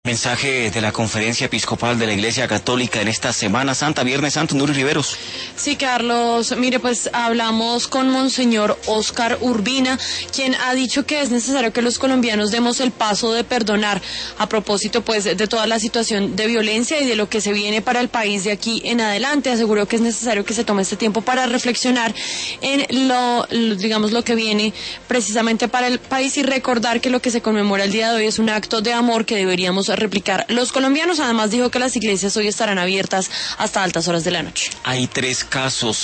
Mensaje de la Conferencia Episcopal de la Iglesia Católica en esta Semana Santa, Viernes Santo, Nuri Riveros. Sí, Carlos, mire, pues hablamos con Monseñor Óscar Urbina, quien ha dicho que es necesario que los colombianos demos el paso de perdonar, a propósito pues de toda la situación de violencia y de lo que se viene para el país de aquí en adelante. Aseguró que es necesario que se tome este tiempo para reflexionar en lo que viene precisamente para el país y recordar que lo que se conmemora el día de hoy es un acto de amor que deberíamos replicar los colombianos. Además dijo que las iglesias hoy estarán abiertas hasta altas horas de la noche. Hay 3 casos